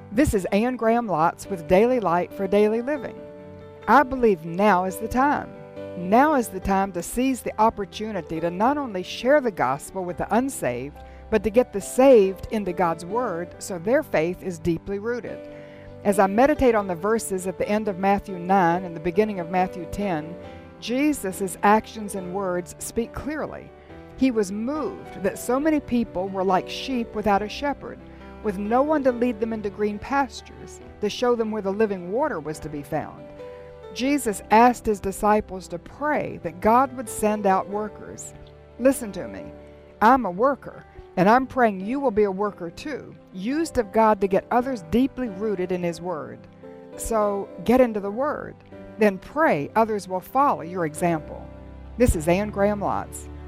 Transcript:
This is Ann Graham Lotz with Daily Light for Daily Living. I believe now is the time. Now is the time to seize the opportunity to not only share the gospel with the unsaved, but to get the saved into God's Word so their faith is deeply rooted. As I meditate on the verses at the end of Matthew 9 and the beginning of Matthew 10, Jesus' actions and words speak clearly. He was moved that so many people were like sheep without a shepherd, with no one to lead them into green pastures, to show them where the living water was to be found. Jesus asked his disciples to pray that God would send out workers. Listen to me. I'm a worker, and I'm praying you will be a worker too, used of God to get others deeply rooted in His Word. So get into the Word. Then pray others will follow your example. This is Ann Graham Lotz.